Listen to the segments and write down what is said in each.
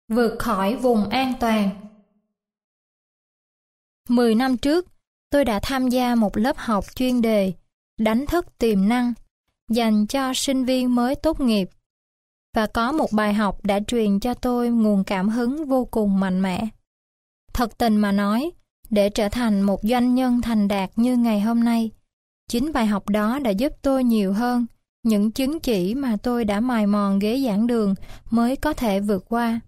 Vượt khỏi vùng an toàn. 10 năm trước, tôi đã tham gia một lớp học chuyên đề đánh thức tiềm năng dành cho sinh viên mới tốt nghiệp, và có một bài học đã truyền cho tôi nguồn cảm hứng vô cùng mạnh mẽ. Thật tình mà nói, để trở thành một doanh nhân thành đạt như ngày hôm nay, chính bài học đó đã giúp tôi nhiều hơn những chứng chỉ mà tôi đã mài mòn ghế giảng đường mới có thể vượt qua.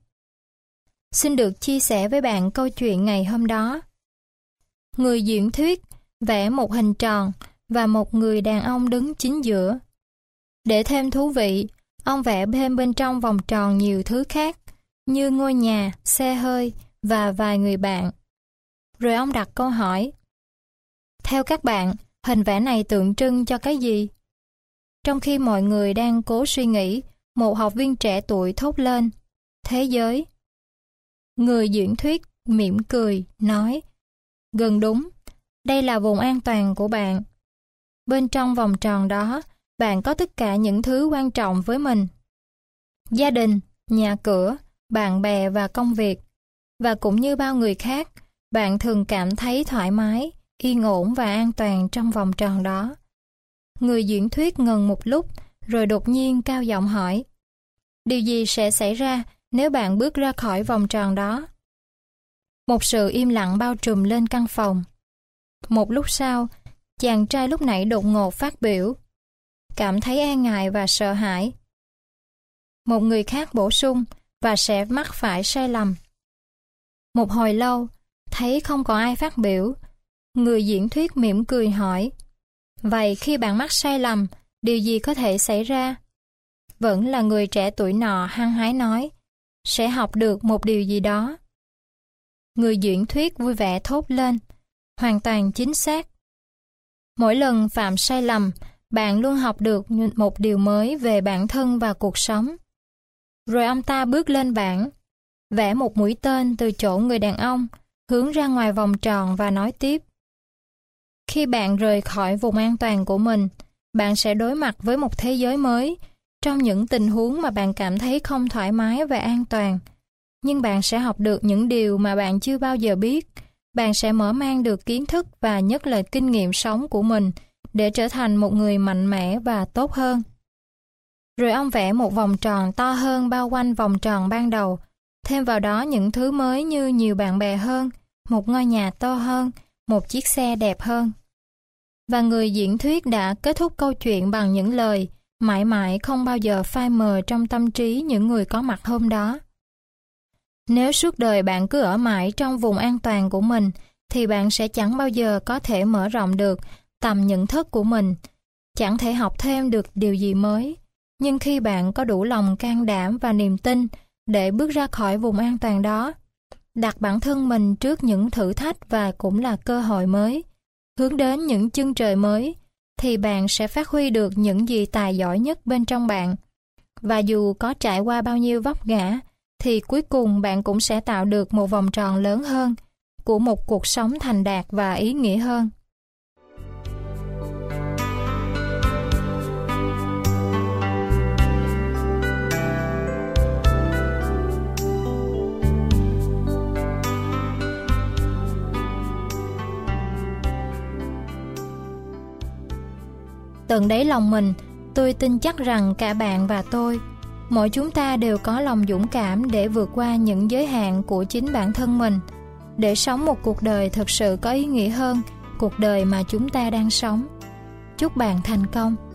Xin được chia sẻ với bạn câu chuyện ngày hôm đó. Người diễn thuyết vẽ một hình tròn và một người đàn ông đứng chính giữa. Để thêm thú vị, ông vẽ thêm bên trong vòng tròn nhiều thứ khác, như ngôi nhà, xe hơi và vài người bạn. Rồi ông đặt câu hỏi: theo các bạn, hình vẽ này tượng trưng cho cái gì? Trong khi mọi người đang cố suy nghĩ, một học viên trẻ tuổi thốt lên: thế giới. Người diễn thuyết mỉm cười, nói: gần đúng, đây là vùng an toàn của bạn. Bên trong vòng tròn đó, bạn có tất cả những thứ quan trọng với mình. Gia đình, nhà cửa, bạn bè và công việc. Và cũng như bao người khác, bạn thường cảm thấy thoải mái, yên ổn và an toàn trong vòng tròn đó. Người diễn thuyết ngừng một lúc, rồi đột nhiên cao giọng hỏi: điều gì sẽ xảy ra nếu bạn bước ra khỏi vòng tròn đó? Một sự im lặng bao trùm lên căn phòng. Một lúc sau, chàng trai lúc nãy đột ngột phát biểu: cảm thấy e ngại và sợ hãi. Một người khác bổ sung: và sẽ mắc phải sai lầm. Một hồi lâu, thấy không còn ai phát biểu, người diễn thuyết mỉm cười hỏi: vậy khi bạn mắc sai lầm, điều gì có thể xảy ra? Vẫn là người trẻ tuổi nọ hăng hái nói: sẽ học được một điều gì đó. Người diễn thuyết vui vẻ thốt lên: hoàn toàn chính xác. Mỗi lần phạm sai lầm, bạn luôn học được một điều mới về bản thân và cuộc sống. Rồi ông ta bước lên bảng, vẽ một mũi tên từ chỗ người đàn ông, hướng ra ngoài vòng tròn và nói tiếp: khi bạn rời khỏi vùng an toàn của mình, bạn sẽ đối mặt với một thế giới mới, trong những tình huống mà bạn cảm thấy không thoải mái và an toàn. Nhưng bạn sẽ học được những điều mà bạn chưa bao giờ biết. Bạn sẽ mở mang được kiến thức và nhất là kinh nghiệm sống của mình để trở thành một người mạnh mẽ và tốt hơn. Rồi ông vẽ một vòng tròn to hơn bao quanh vòng tròn ban đầu, thêm vào đó những thứ mới như nhiều bạn bè hơn, một ngôi nhà to hơn, một chiếc xe đẹp hơn. Và người diễn thuyết đã kết thúc câu chuyện bằng những lời mãi mãi không bao giờ phai mờ trong tâm trí những người có mặt hôm đó. Nếu suốt đời bạn cứ ở mãi trong vùng an toàn của mình, thì bạn sẽ chẳng bao giờ có thể mở rộng được tầm nhận thức của mình, chẳng thể học thêm được điều gì mới. Nhưng khi bạn có đủ lòng can đảm và niềm tin để bước ra khỏi vùng an toàn đó, đặt bản thân mình trước những thử thách và cũng là cơ hội mới, hướng đến những chân trời mới, thì bạn sẽ phát huy được những gì tài giỏi nhất bên trong bạn. Và dù có trải qua bao nhiêu vấp ngã, thì cuối cùng bạn cũng sẽ tạo được một vòng tròn lớn hơn của một cuộc sống thành đạt và ý nghĩa hơn. Tận đáy lòng mình, tôi tin chắc rằng cả bạn và tôi, mỗi chúng ta đều có lòng dũng cảm để vượt qua những giới hạn của chính bản thân mình, để sống một cuộc đời thực sự có ý nghĩa hơn cuộc đời mà chúng ta đang sống. Chúc bạn thành công.